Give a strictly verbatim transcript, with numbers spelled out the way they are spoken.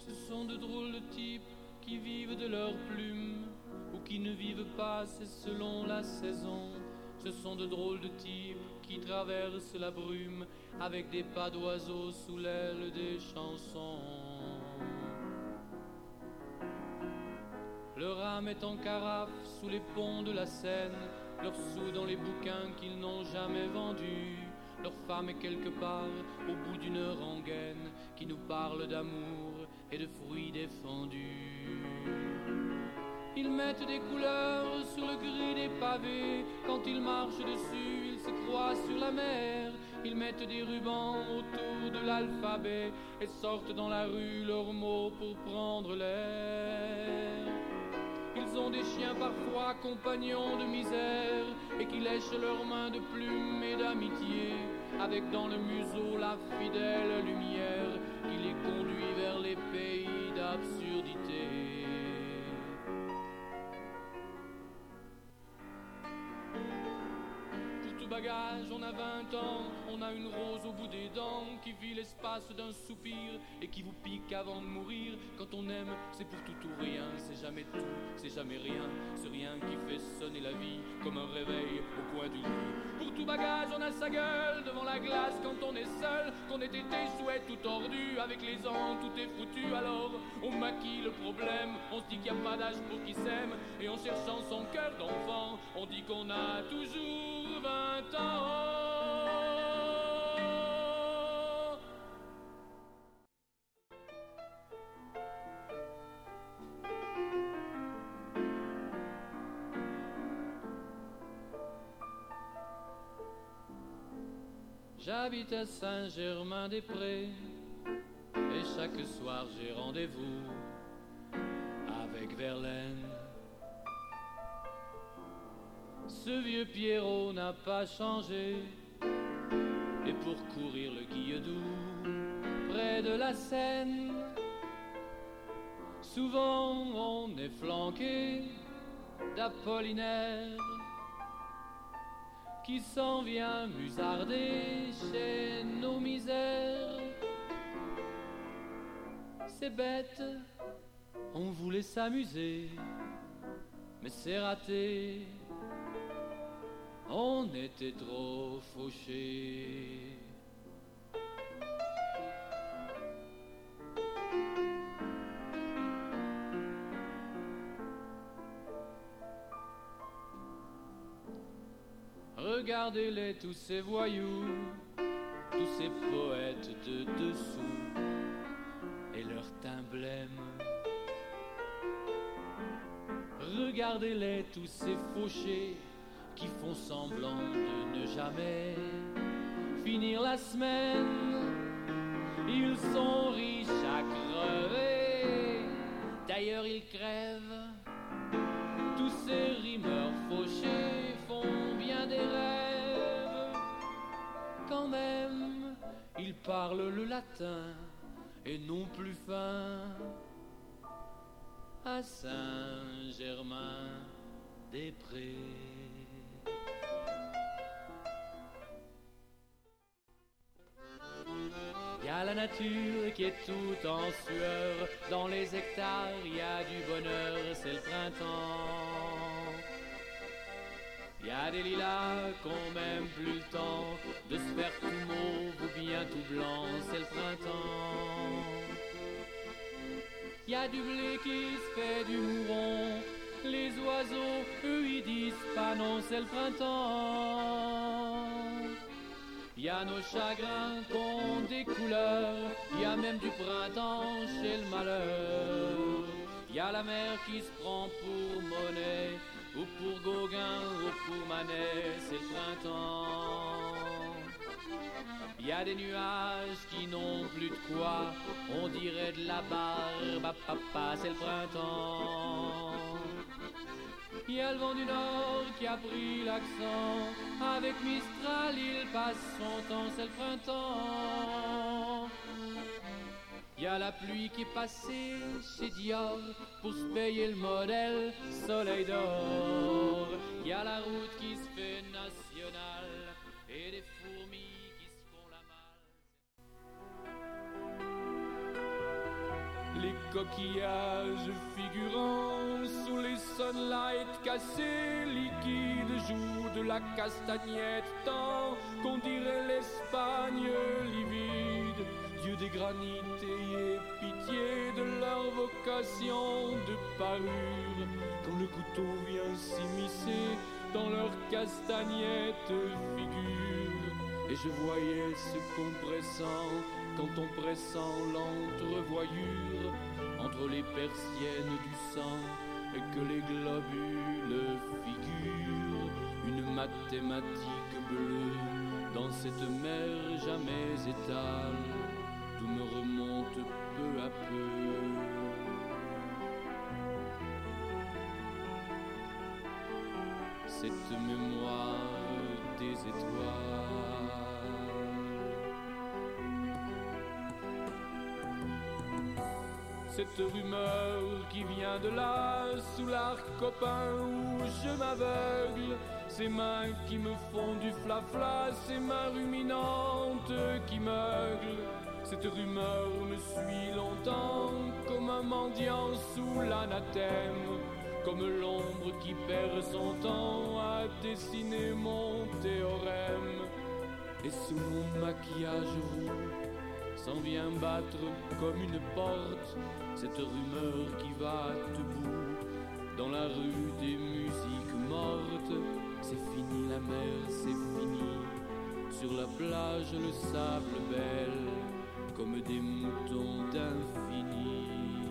Ce sont de drôles de types qui vivent de leurs plumes, ou qui ne vivent pas, c'est selon la saison. Ce sont de drôles de types qui traversent la brume avec des pas d'oiseaux sous l'aile des chansons. Leur âme est en carafe sous les ponts de la Seine, leurs sous dans les bouquins qu'ils n'ont jamais vendus. Leur femme est quelque part au bout d'une rengaine qui nous parle d'amour et de fruits défendus. Ils mettent des couleurs sur le gris des pavés. Quand ils marchent dessus, ils se croient sur la mer. Ils mettent des rubans autour de l'alphabet et sortent dans la rue leurs mots pour prendre l'air. Ils ont des chiens parfois compagnons de misère et qui lèchent leurs mains de plumes et d'amitié, avec dans le museau la fidèle lumière qui les conduit vers les pays d'absurdité. Bagage, on a vingt ans, on a une rose au bout des dents qui vit l'espace d'un soupir et qui vous pique avant de mourir. Quand on aime, c'est pour tout ou rien, c'est jamais tout, c'est jamais rien, c'est rien qui fait sonner la vie comme un réveil au coin du lit. Pour tout bagage, on a sa gueule devant la glace quand on est seul, qu'on ait été chouette tout tordu, avec les ans tout est foutu. Alors on maquille le problème, on se dit qu'il n'y a pas d'âge pour qui s'aime, et en cherchant son cœur d'enfant, on dit qu'on a toujours vingt ans. J'habite à Saint-Germain-des-Prés et chaque soir j'ai rendez-vous avec Verlaine. Ce vieux Pierrot n'a pas changé, et pour courir le Guilledou près de la Seine, souvent on est flanqué d'Apollinaire qui s'en vient musarder chez nos misères. C'est bête, on voulait s'amuser, mais c'est raté, on était trop fauchés. Regardez-les tous ces voyous, tous ces poètes de dessous et leur teint blême. Regardez-les tous ces fauchés qui font semblant de ne jamais finir la semaine. Ils sont riches à crever, d'ailleurs ils crèvent. Tous ces rimeurs fauchés font bien des rêves. Quand même, ils parlent le latin et non plus fin à Saint-Germain-des-Prés. Y a la nature qui est tout en sueur, dans les hectares y a du bonheur, c'est le printemps. Y a des lilas qu'on même plus le temps de se faire tout mauve ou bien tout blanc, c'est le printemps. Y a du blé qui se fait du mouron, les oiseaux, eux ils disent pas non, c'est le printemps. Y a nos chagrins qu'ont des couleurs, y a même du printemps chez le malheur. Y a la mer qui se prend pour Monet, ou pour Gauguin, ou pour Manet, c'est le printemps. Y a des nuages qui n'ont plus de quoi, on dirait de la barbe à papa, c'est le printemps. Y a le vent du nord qui a pris l'accent, avec Mistral il passe son temps, c'est le printemps. Y a la pluie qui est passée chez Dior pour se payer le modèle Soleil d'or. Y a la route qui se fait nationale et des fourmis qui se font la malle. Les coquillages figurant sous les sunlight cassés, liquides jouent de la castagnette tant qu'on dirait l'Espagne livide. Yeux des granites, ayez pitié de leur vocation de parure quand le couteau vient s'immiscer dans leur castagnette figure. Et je voyais ce compressant quand on pressant l'entrevoyure entre les persiennes du sang et que les globules figurent une mathématique bleue dans cette mer jamais étale d'où me remonte peu à peu cette mémoire des étoiles. Cette rumeur qui vient de là, sous l'arc copain où je m'aveugle, ces mains qui me font du flafla, ces mains ruminantes qui meuglent. Cette rumeur me suit longtemps comme un mendiant sous l'anathème, comme l'ombre qui perd son temps à dessiner mon théorème. Et sous mon maquillage roux s'en vient battre comme une porte cette rumeur qui va debout dans la rue des musiques mortes. C'est fini la mer, c'est fini. Sur la plage le sable belle comme des moutons d'infini.